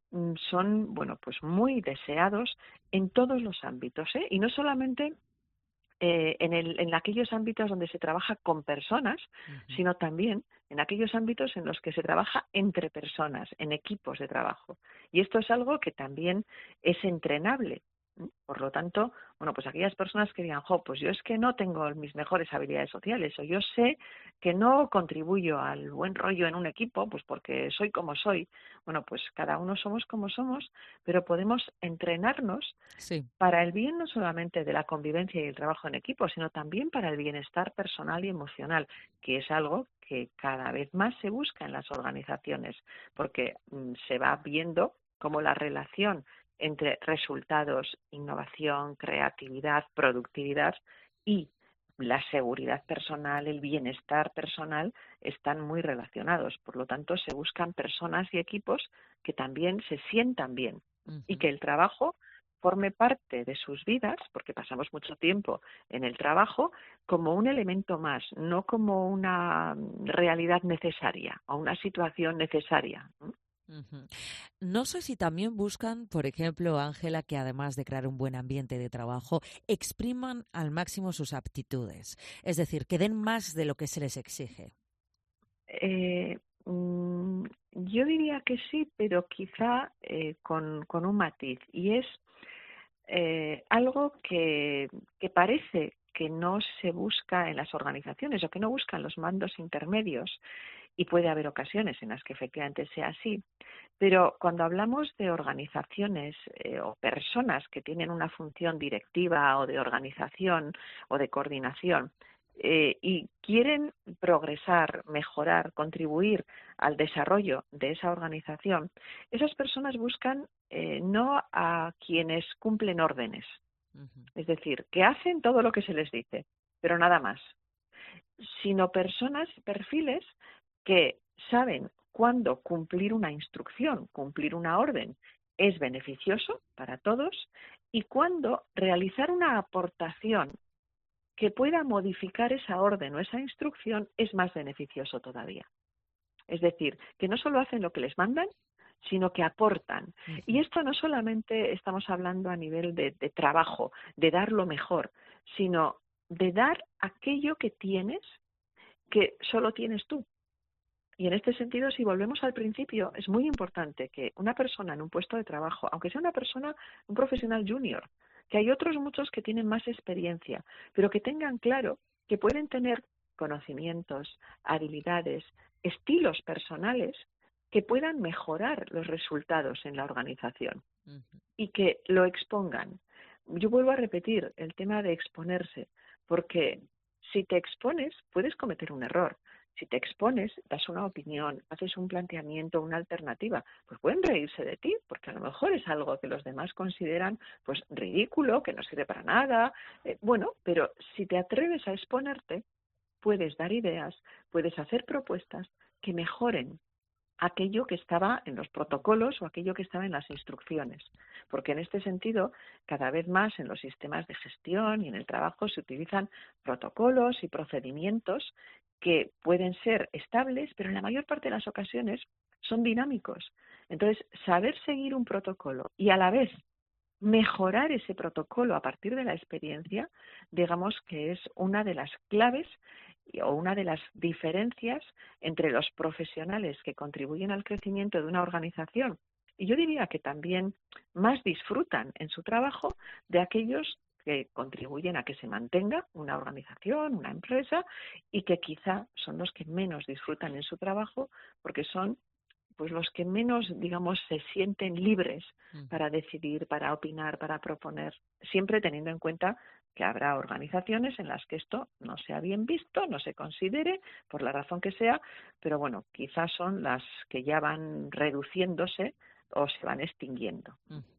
son, bueno, pues muy deseados en todos los ámbitos, ¿eh? Y no solamente eh, en, el, en aquellos ámbitos donde se trabaja con personas, uh-huh. sino también en aquellos ámbitos en los que se trabaja entre personas, en equipos de trabajo. Y esto es algo que también es entrenable. Por lo tanto, bueno, pues aquellas personas que digan, jo, pues yo es que no tengo mis mejores habilidades sociales, o yo sé que no contribuyo al buen rollo en un equipo, pues porque soy como soy. Bueno, pues cada uno somos como somos, pero podemos entrenarnos sí. para el bien no solamente de la convivencia y el trabajo en equipo, sino también para el bienestar personal y emocional, que es algo que cada vez más se busca en las organizaciones, porque mmm, se va viendo cómo la relación entre resultados, innovación, creatividad, productividad y la seguridad personal, el bienestar personal están muy relacionados. Por lo tanto, se buscan personas y equipos que también se sientan bien uh-huh. y que el trabajo forme parte de sus vidas, porque pasamos mucho tiempo en el trabajo, como un elemento más, no como una realidad necesaria o una situación necesaria. Uh-huh. No sé si también buscan, por ejemplo, Ángela, que además de crear un buen ambiente de trabajo, expriman al máximo sus aptitudes, es decir, que den más de lo que se les exige. Eh, mm, yo diría que sí, pero quizá eh, con, con un matiz, y es eh, algo que, que parece que no se busca en las organizaciones o que no buscan los mandos intermedios, y puede haber ocasiones en las que efectivamente sea así, pero cuando hablamos de organizaciones eh, o personas que tienen una función directiva o de organización o de coordinación eh, y quieren progresar, mejorar, contribuir al desarrollo de esa organización, esas personas buscan eh, no a quienes cumplen órdenes, uh-huh. es decir, que hacen todo lo que se les dice, pero nada más, sino personas, perfiles que saben cuándo cumplir una instrucción, cumplir una orden es beneficioso para todos y cuándo realizar una aportación que pueda modificar esa orden o esa instrucción es más beneficioso todavía. Es decir, que no solo hacen lo que les mandan, sino que aportan. Uh-huh. Y esto no solamente estamos hablando a nivel de, de trabajo, de dar lo mejor, sino de dar aquello que tienes que solo tienes tú. Y en este sentido, si volvemos al principio, es muy importante que una persona en un puesto de trabajo, aunque sea una persona, un profesional junior, que hay otros muchos que tienen más experiencia, pero que tengan claro que pueden tener conocimientos, habilidades, estilos personales que puedan mejorar los resultados en la organización uh-huh. y que lo expongan. Yo vuelvo a repetir el tema de exponerse, porque si te expones puedes cometer un error. Si te expones, das una opinión, haces un planteamiento, una alternativa, pues pueden reírse de ti, porque a lo mejor es algo que los demás consideran pues ridículo, que no sirve para nada. Eh, bueno, pero si te atreves a exponerte, puedes dar ideas, puedes hacer propuestas que mejoren aquello que estaba en los protocolos o aquello que estaba en las instrucciones. Porque en este sentido, cada vez más en los sistemas de gestión y en el trabajo se utilizan protocolos y procedimientos que pueden ser estables, pero en la mayor parte de las ocasiones son dinámicos. Entonces, saber seguir un protocolo y a la vez mejorar ese protocolo a partir de la experiencia, digamos que es una de las claves o una de las diferencias entre los profesionales que contribuyen al crecimiento de una organización y yo diría que también más disfrutan en su trabajo de aquellos que contribuyen a que se mantenga una organización, una empresa y que quizá son los que menos disfrutan en su trabajo porque son pues los que menos, digamos, se sienten libres para decidir, para opinar, para proponer, siempre teniendo en cuenta que habrá organizaciones en las que esto no sea bien visto, no se considere, por la razón que sea, pero bueno, quizás son las que ya van reduciéndose o se van extinguiendo.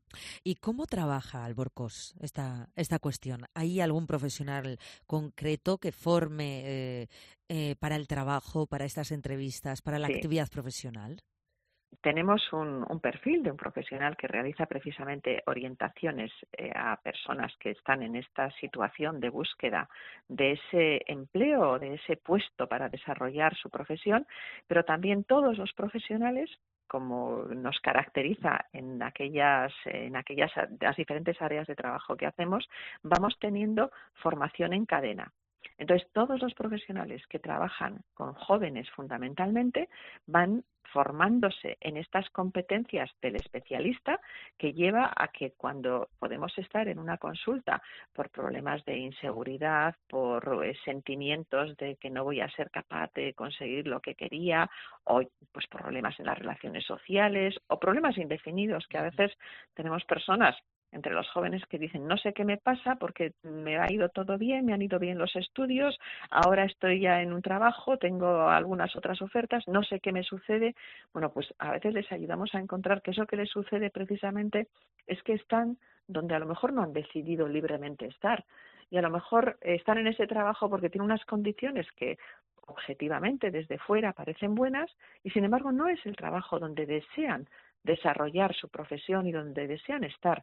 ¿Y cómo trabaja Alborcós esta, esta cuestión? ¿Hay algún profesional concreto que forme eh, eh, para el trabajo, para estas entrevistas, para la sí. actividad profesional? Tenemos un, un perfil de un profesional que realiza precisamente orientaciones eh, a personas que están en esta situación de búsqueda de ese empleo, de ese puesto para desarrollar su profesión, pero también todos los profesionales como nos caracteriza en aquellas, en aquellas las diferentes áreas de trabajo que hacemos, vamos teniendo formación en cadena. Entonces, todos los profesionales que trabajan con jóvenes fundamentalmente van formándose en estas competencias del especialista, que lleva a que cuando podemos estar en una consulta por problemas de inseguridad, por eh, sentimientos de que no voy a ser capaz de conseguir lo que quería, o pues problemas en las relaciones sociales, o problemas indefinidos, que a veces tenemos personas entre los jóvenes que dicen, no sé qué me pasa porque me ha ido todo bien, me han ido bien los estudios, ahora estoy ya en un trabajo, tengo algunas otras ofertas, no sé qué me sucede. Bueno, pues a veces les ayudamos a encontrar que eso que les sucede precisamente es que están donde a lo mejor no han decidido libremente estar, y a lo mejor están en ese trabajo porque tienen unas condiciones que objetivamente desde fuera parecen buenas, y sin embargo no es el trabajo donde desean desarrollar su profesión y donde desean estar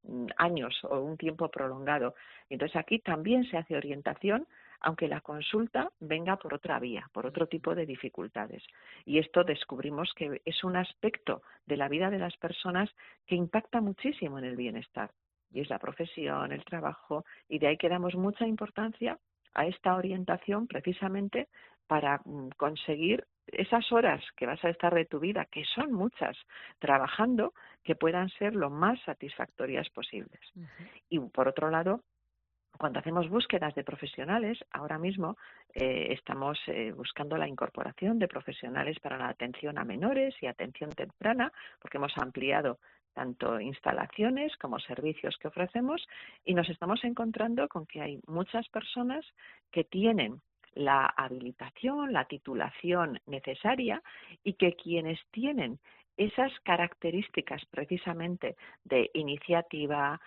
años o un tiempo prolongado. Entonces aquí también se hace orientación, aunque la consulta venga por otra vía, por otro tipo de dificultades. Y esto descubrimos que es un aspecto de la vida de las personas que impacta muchísimo en el bienestar. Y es la profesión, el trabajo, y de ahí que damos mucha importancia a esta orientación precisamente para conseguir esas horas que vas a estar de tu vida, que son muchas, trabajando, que puedan ser lo más satisfactorias posibles. Uh-huh. Y por otro lado, cuando hacemos búsquedas de profesionales, ahora mismo eh, estamos eh, buscando la incorporación de profesionales para la atención a menores y atención temprana, porque hemos ampliado tanto instalaciones como servicios que ofrecemos, y nos estamos encontrando con que hay muchas personas que tienen la habilitación, la titulación necesaria, y que quienes tienen esas características precisamente de iniciativa,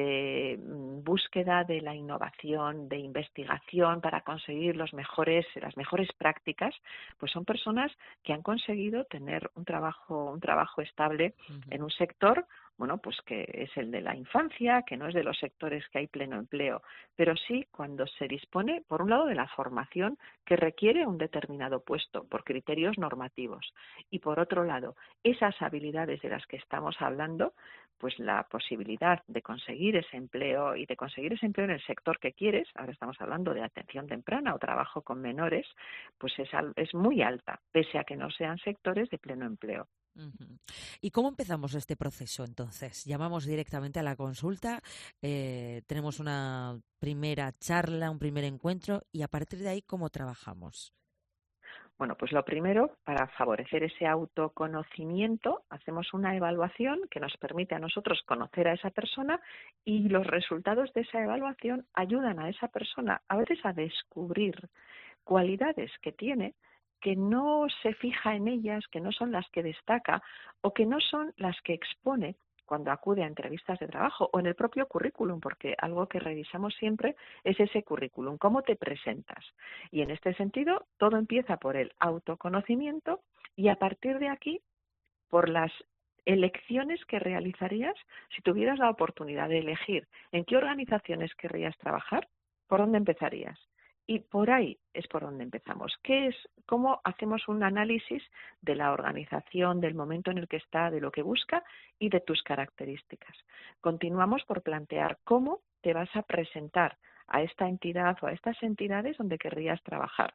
de búsqueda de la innovación, de investigación para conseguir los mejores, las mejores prácticas, pues son personas que han conseguido tener un trabajo, un trabajo estable uh-huh. en un sector, bueno, pues que es el de la infancia, que no es de los sectores que hay pleno empleo, pero sí cuando se dispone, por un lado, de la formación que requiere un determinado puesto por criterios normativos, y por otro lado, esas habilidades de las que estamos hablando, pues la posibilidad de conseguir ese empleo y de conseguir ese empleo en el sector que quieres, ahora estamos hablando de atención temprana o trabajo con menores, pues es, es muy alta, pese a que no sean sectores de pleno empleo. Uh-huh. ¿Y cómo empezamos este proceso entonces? Llamamos directamente a la consulta, eh, tenemos una primera charla, un primer encuentro, y a partir de ahí, ¿cómo trabajamos? Bueno, pues lo primero, para favorecer ese autoconocimiento, hacemos una evaluación que nos permite a nosotros conocer a esa persona, y los resultados de esa evaluación ayudan a esa persona a veces a descubrir cualidades que tiene, que no se fija en ellas, que no son las que destaca o que no son las que expone cuando acude a entrevistas de trabajo o en el propio currículum, porque algo que revisamos siempre es ese currículum, cómo te presentas. Y en este sentido, todo empieza por el autoconocimiento, y a partir de aquí, por las elecciones que realizarías si tuvieras la oportunidad de elegir en qué organizaciones querrías trabajar, ¿por dónde empezarías? Y por ahí es por donde empezamos. ¿Qué es? ¿Cómo hacemos un análisis de la organización, del momento en el que está, de lo que busca y de tus características? Continuamos por plantear cómo te vas a presentar a esta entidad o a estas entidades donde querrías trabajar.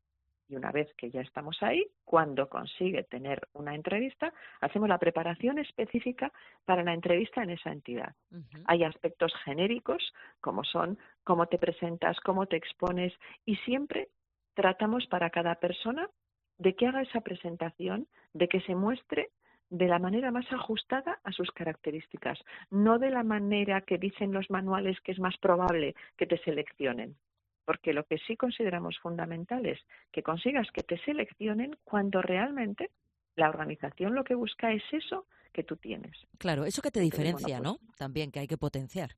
Y una vez que ya estamos ahí, cuando consigue tener una entrevista, hacemos la preparación específica para la entrevista en esa entidad. Uh-huh. Hay aspectos genéricos, como son cómo te presentas, cómo te expones, y siempre tratamos para cada persona de que haga esa presentación, de que se muestre de la manera más ajustada a sus características, no de la manera que dicen los manuales que es más probable que te seleccionen. Porque lo que sí consideramos fundamental es que consigas que te seleccionen cuando realmente la organización lo que busca es eso que tú tienes. Claro, eso que te Entonces, diferencia, bueno, pues, ¿no? También que hay que potenciar.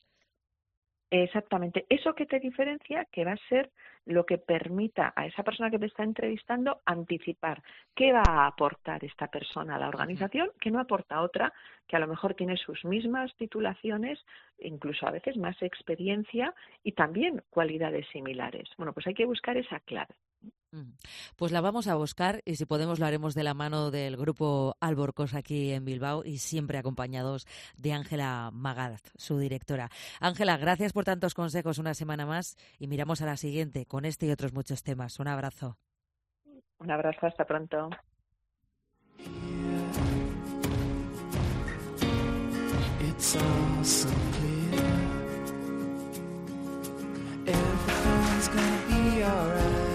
Exactamente, eso que te diferencia, que va a ser lo que permita a esa persona que te está entrevistando anticipar qué va a aportar esta persona a la organización, que no aporta otra, que a lo mejor tiene sus mismas titulaciones, incluso a veces más experiencia y también cualidades similares. Bueno, pues hay que buscar esa clave. Pues la vamos a buscar y si podemos lo haremos de la mano del grupo Alborcós aquí en Bilbao y siempre acompañados de Ángela Magaz, su directora. Ángela, gracias por tantos consejos una semana más y miramos a la siguiente con este y otros muchos temas. Un abrazo. Un abrazo, hasta pronto. It's all so clear. Everything's gonna be alright.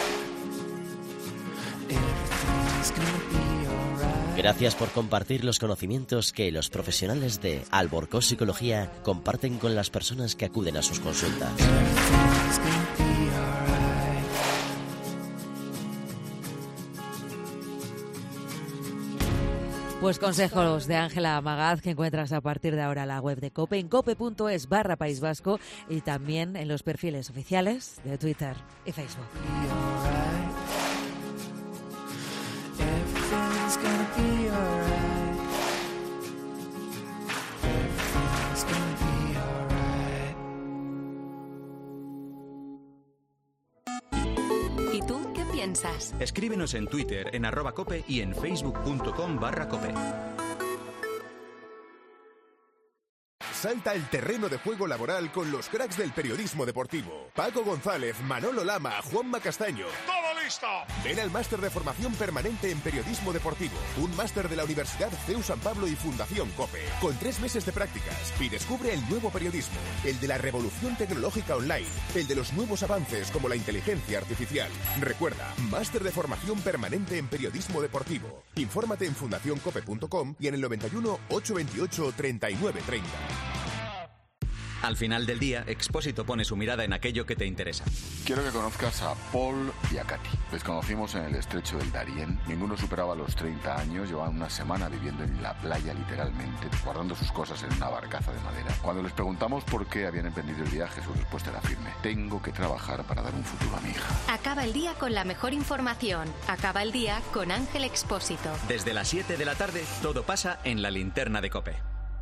Gracias por compartir los conocimientos que los profesionales de Alborcós Psicología comparten con las personas que acuden a sus consultas. Pues consejos de Ángela Magaz que encuentras a partir de ahora en la web de COPE, en cope.es barra País Vasco y también en los perfiles oficiales de Twitter y Facebook. Everything's gonna be alright. Everything's gonna be alright. ¿Y tú qué piensas? Escríbenos en Twitter, en arroba cope y en facebook.com barra cope. Salta el terreno de juego laboral con los cracks del periodismo deportivo. Paco González, Manolo Lama, Juanma Castaño. ¡Todo listo! Ven al máster de formación permanente en periodismo deportivo. Un máster de la Universidad C E U San Pablo y Fundación COPE. Con tres meses de prácticas. Y descubre el nuevo periodismo. El de la revolución tecnológica online. El de los nuevos avances como la inteligencia artificial. Recuerda, máster de formación permanente en periodismo deportivo. Infórmate en fundación cope punto com y en el noventa y uno, ochocientos veintiocho, treinta y nueve treinta. Al final del día, Expósito pone su mirada en aquello que te interesa. Quiero que conozcas a Paul y a Katy. Les conocimos en el estrecho del Darién. Ninguno superaba los treinta años. Llevaban una semana viviendo en la playa, literalmente, guardando sus cosas en una barcaza de madera. Cuando les preguntamos por qué habían emprendido el viaje, su respuesta era firme. Tengo que trabajar para dar un futuro a mi hija. Acaba el día con la mejor información. Acaba el día con Ángel Expósito. Desde las siete de la tarde, todo pasa en la linterna de COPE.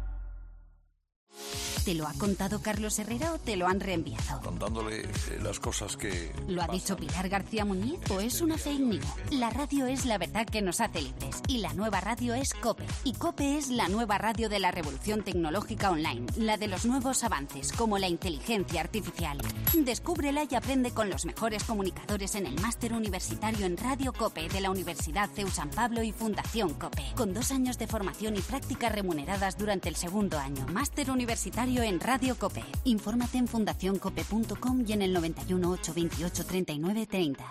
¿Te lo ha contado Carlos Herrera o te lo han reenviado? Contándole eh, las cosas que... ¿Lo ha dicho Pilar García Muñiz o es una fake news? La radio es la verdad que nos hace libres y la nueva radio es COPE. Y COPE es la nueva radio de la revolución tecnológica online, la de los nuevos avances como la inteligencia artificial. Descúbrela y aprende con los mejores comunicadores en el máster universitario en Radio COPE de la Universidad C E U San Pablo y Fundación COPE. Con dos años de formación y prácticas remuneradas durante el segundo año. Máster universitario en Radio COPE. Infórmate en fundación cope punto com y en el noventa y uno, ochocientos veintiocho, treinta y nueve treinta.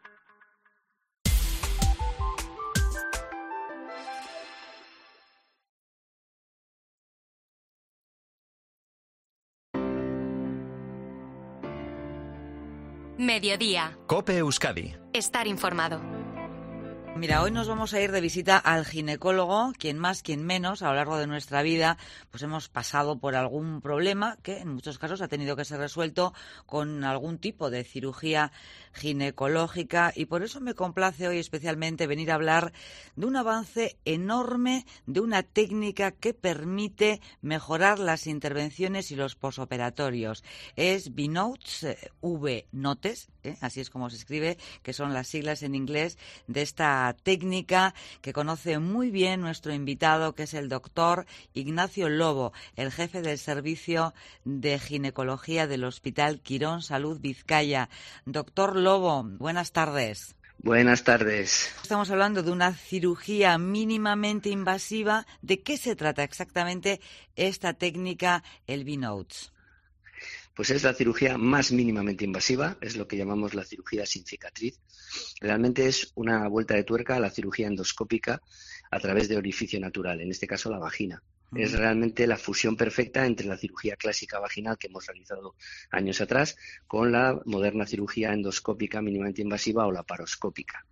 Mediodía. COPE Euskadi. Estar informado. Mira, hoy nos vamos a ir de visita al ginecólogo, quien más, quien menos, a lo largo de nuestra vida, pues hemos pasado por algún problema que en muchos casos ha tenido que ser resuelto con algún tipo de cirugía ginecológica y por eso me complace hoy especialmente venir a hablar de un avance enorme, de una técnica que permite mejorar las intervenciones y los posoperatorios. Es V-Notes, eh, V-Notes, eh, así es como se escribe, que son las siglas en inglés de esta técnica que conoce muy bien nuestro invitado, que es el doctor Ignacio Lobo, el jefe del servicio de ginecología del Hospital Quirón Salud Vizcaya. Doctor Lobo, buenas tardes. Buenas tardes. Estamos hablando de una cirugía mínimamente invasiva. ¿De qué se trata exactamente esta técnica, el V-Notes? Pues es la cirugía más mínimamente invasiva, es lo que llamamos la cirugía sin cicatriz. Realmente es una vuelta de tuerca a la cirugía endoscópica a través de orificio natural, en este caso la vagina. Mm. Es realmente la fusión perfecta entre la cirugía clásica vaginal que hemos realizado años atrás con la moderna cirugía endoscópica mínimamente invasiva o laparoscópica.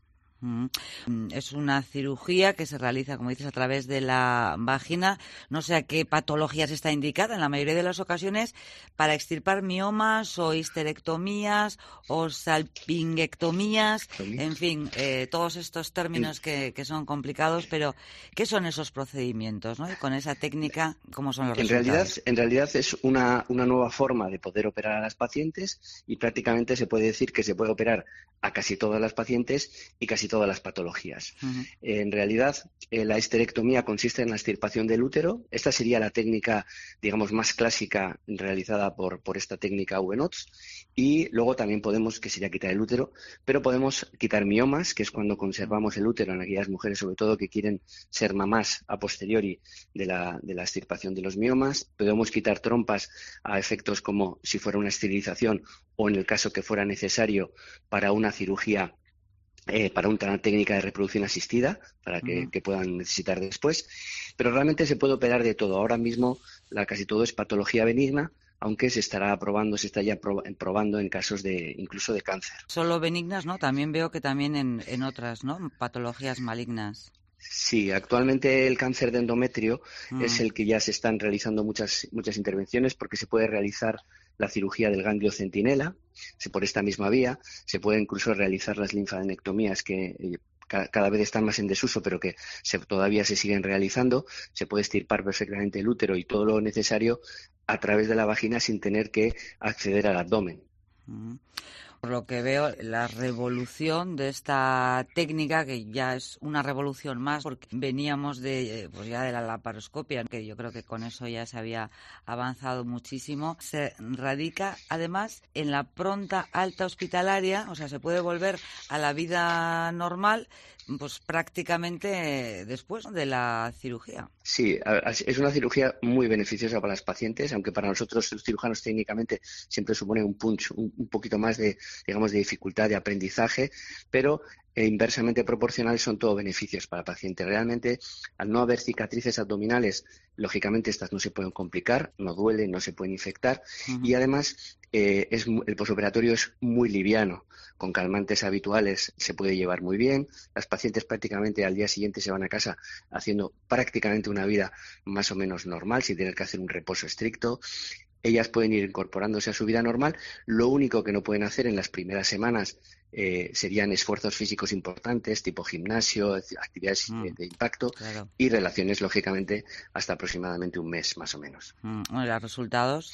Es una cirugía que se realiza, como dices, a través de la vagina. No sé a qué patologías está indicada, en la mayoría de las ocasiones, para extirpar miomas o histerectomías o salpingectomías, en fin, eh, todos estos términos que, que son complicados, pero ¿qué son esos procedimientos, ¿no? Y con esa técnica, ¿cómo son los en resultados? Realidad, en realidad es una, una nueva forma de poder operar a las pacientes y prácticamente se puede decir que se puede operar a casi todas las pacientes y casi todas las patologías. Uh-huh. En realidad, eh, la histerectomía consiste en la extirpación del útero. Esta sería la técnica, digamos, más clásica realizada por, por esta técnica V N O T S. Y luego también podemos, que sería quitar el útero, pero podemos quitar miomas, que es cuando conservamos el útero en aquellas mujeres, sobre todo, que quieren ser mamás a posteriori de la, de la extirpación de los miomas. Podemos quitar trompas a efectos como si fuera una esterilización o en el caso que fuera necesario para una cirugía, eh, para una técnica de reproducción asistida, para que, uh-huh. que puedan necesitar después. Pero realmente se puede operar de todo. Ahora mismo la, casi todo es patología benigna, aunque se estará probando, se está ya probando en casos de incluso de cáncer. Solo benignas, ¿no? También veo que también en, en otras, ¿no? Patologías malignas. Sí, actualmente el cáncer de endometrio mm. es el que ya se están realizando muchas muchas intervenciones porque se puede realizar la cirugía del ganglio centinela, se, por esta misma vía, se puede incluso realizar las linfadenectomías que eh, ca cada vez están más en desuso, pero que se, todavía se siguen realizando. Se puede extirpar perfectamente el útero y todo lo necesario a través de la vagina sin tener que acceder al abdomen. Mm. Por lo que veo, la revolución de esta técnica, que ya es una revolución más, porque veníamos de pues ya de la laparoscopia, que yo creo que con eso ya se había avanzado muchísimo, se radica además en la pronta alta hospitalaria, o sea, se puede volver a la vida normal pues prácticamente después de la cirugía. Sí, es una cirugía muy beneficiosa para las pacientes, aunque para nosotros los cirujanos técnicamente siempre supone un punch, un, un poquito más de, digamos, de dificultad de aprendizaje, pero e inversamente proporcionales son todo beneficios para el paciente. Realmente, al no haber cicatrices abdominales, lógicamente estas no se pueden complicar, no duelen, no se pueden infectar uh-huh. y además eh, es, el posoperatorio es muy liviano, con calmantes habituales se puede llevar muy bien. Las pacientes prácticamente al día siguiente se van a casa haciendo prácticamente una vida más o menos normal, sin tener que hacer un reposo estricto. Ellas pueden ir incorporándose a su vida normal. Lo único que no pueden hacer en las primeras semanas eh, serían esfuerzos físicos importantes, tipo gimnasio, actividades mm, de, de impacto claro. y relaciones, lógicamente, hasta aproximadamente un mes, más o menos. Mm, ¿los resultados?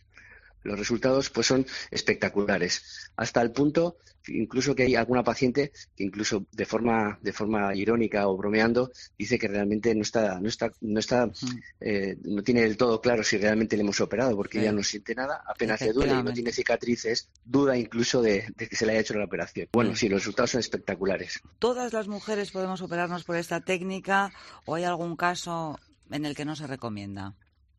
Los resultados pues son espectaculares, hasta el punto incluso que hay alguna paciente que incluso de forma de forma irónica o bromeando dice que realmente no está no está no está eh, no tiene del todo claro si realmente le hemos operado porque sí. ella no siente nada, apenas le duele y no tiene cicatrices, duda incluso de, de que se le haya hecho la operación. Bueno, sí. sí, los resultados son espectaculares. ¿Todas las mujeres podemos operarnos por esta técnica o hay algún caso en el que no se recomienda?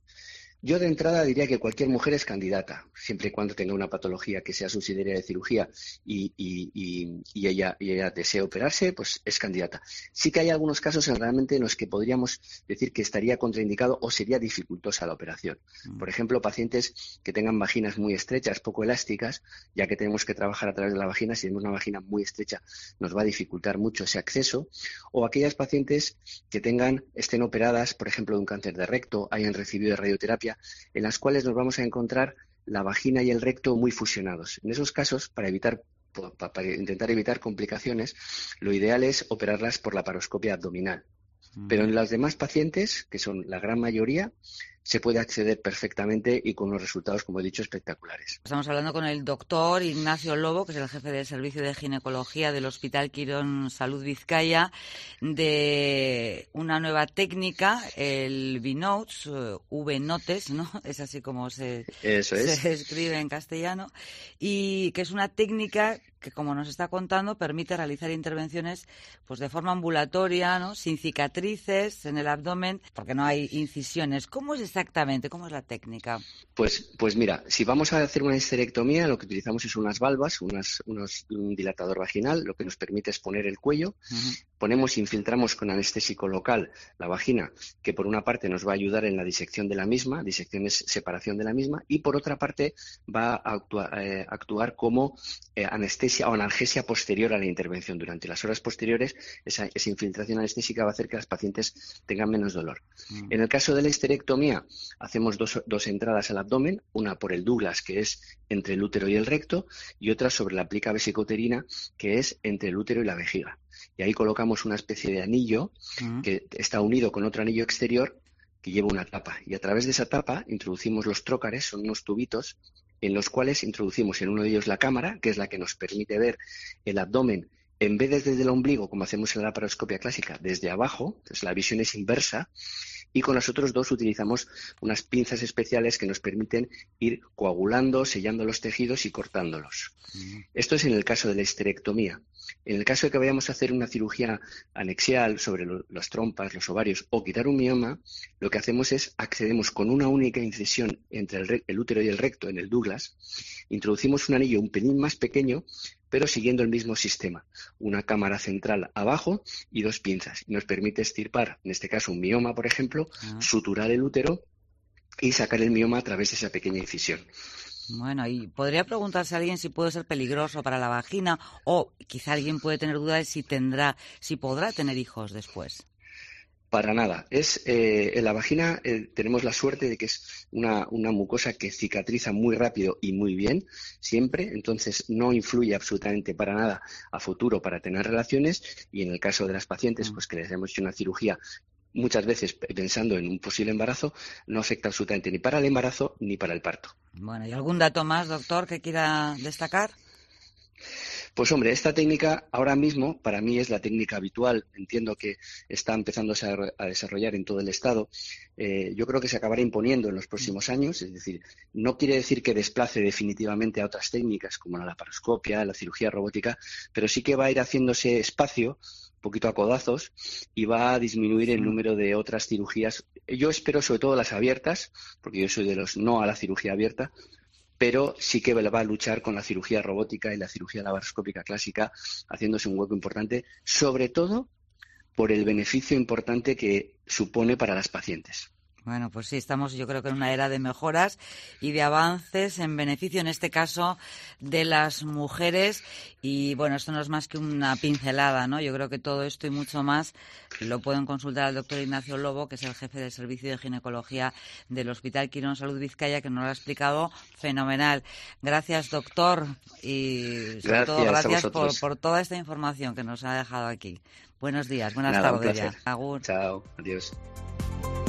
Yo de entrada diría que cualquier mujer es candidata, siempre y cuando tenga una patología que sea subsidiaria de cirugía y, y, y, y, ella, y ella desee operarse, pues es candidata. Sí que hay algunos casos en realmente en los que podríamos decir que estaría contraindicado o sería dificultosa la operación. Por ejemplo, pacientes que tengan vaginas muy estrechas, poco elásticas, ya que tenemos que trabajar a través de la vagina, si tenemos una vagina muy estrecha nos va a dificultar mucho ese acceso, o aquellas pacientes que tengan, estén operadas, por ejemplo, de un cáncer de recto, hayan recibido radioterapia, en las cuales nos vamos a encontrar la vagina y el recto muy fusionados. En esos casos, para evitar, para intentar evitar complicaciones, lo ideal es operarlas por laparoscopia abdominal. Pero en las demás pacientes, que son la gran mayoría, se puede acceder perfectamente y con unos resultados, como he dicho, espectaculares. Estamos hablando con el doctor Ignacio Lobo, que es el jefe del Servicio de Ginecología del Hospital Quirón Salud Vizcaya, de una nueva técnica, el V N O T S, V N O T S, ¿no? Es así como se, Eso es. se escribe en castellano, y que es una técnica que, como nos está contando, permite realizar intervenciones pues de forma ambulatoria, ¿no? Sin cicatrices en el abdomen, porque no hay incisiones. ¿Cómo es exactamente? ¿Cómo es la técnica? Pues, pues mira, si vamos a hacer una histerectomía, lo que utilizamos es unas valvas, unas, unos, un dilatador vaginal, lo que nos permite es poner el cuello, uh-huh. ponemos, infiltramos con anestésico local la vagina, que por una parte nos va a ayudar en la disección de la misma, disección es separación de la misma, y por otra parte va a actuar, eh, actuar como eh, anestésico anestesia o analgesia posterior a la intervención. Durante las horas posteriores, esa, esa infiltración anestésica va a hacer que las pacientes tengan menos dolor. Mm. En el caso de la histerectomía, hacemos dos, dos entradas al abdomen, una por el Douglas, que es entre el útero y el recto, y otra sobre la plica vesicouterina, que es entre el útero y la vejiga. Y ahí colocamos una especie de anillo mm. que está unido con otro anillo exterior que lleva una tapa. Y a través de esa tapa introducimos los trócares, son unos tubitos, en los cuales introducimos en uno de ellos la cámara, que es la que nos permite ver el abdomen, en vez de desde el ombligo, como hacemos en la laparoscopia clásica, desde abajo, entonces la visión es inversa, y con los otros dos utilizamos unas pinzas especiales que nos permiten ir coagulando, sellando los tejidos y cortándolos. Mm. Esto es en el caso de la histerectomía. En el caso de que vayamos a hacer una cirugía anexial sobre lo, las trompas, los ovarios o quitar un mioma, lo que hacemos es accedemos con una única incisión entre el, el útero y el recto en el Douglas, introducimos un anillo un pelín más pequeño, pero siguiendo el mismo sistema. Una cámara central abajo y dos pinzas. Y nos permite extirpar, en este caso un mioma, por ejemplo, ah. suturar el útero y sacar el mioma a través de esa pequeña incisión. Bueno, y podría preguntarse a alguien si puede ser peligroso para la vagina, o quizá alguien puede tener dudas de si tendrá, si podrá tener hijos después. Para nada. Es eh, en la vagina eh, tenemos la suerte de que es una, una mucosa que cicatriza muy rápido y muy bien, siempre, entonces no influye absolutamente para nada a futuro para tener relaciones, y en el caso de las pacientes, pues que les hemos hecho una cirugía muchas veces pensando en un posible embarazo, no afecta absolutamente ni para el embarazo ni para el parto. Bueno, ¿y algún dato más, doctor, que quiera destacar? Pues hombre, esta técnica ahora mismo para mí es la técnica habitual. Entiendo que está empezando a desarrollar en todo el Estado. Eh, yo creo que se acabará imponiendo en los próximos años. Es decir, no quiere decir que desplace definitivamente a otras técnicas como la laparoscopia, la cirugía robótica, pero sí que va a ir haciéndose espacio, un poquito a codazos, y va a disminuir el número de otras cirugías. Yo espero sobre todo las abiertas, porque yo soy de los no a la cirugía abierta, pero sí que va a luchar con la cirugía robótica y la cirugía laparoscópica clásica, haciéndose un hueco importante, sobre todo por el beneficio importante que supone para las pacientes. Bueno, pues sí, estamos yo creo que en una era de mejoras y de avances en beneficio, en este caso, de las mujeres. Y bueno, esto no es más que una pincelada, ¿no? Yo creo que todo esto y mucho más lo pueden consultar al doctor Ignacio Lobo, que es el jefe del Servicio de Ginecología del Hospital Quirón Salud Vizcaya, que nos lo ha explicado fenomenal. Gracias, doctor, y sobre gracias todo gracias por, por toda esta información que nos ha dejado aquí. Buenos días, buenas Nada, tardes ya. Agur. Chao, adiós.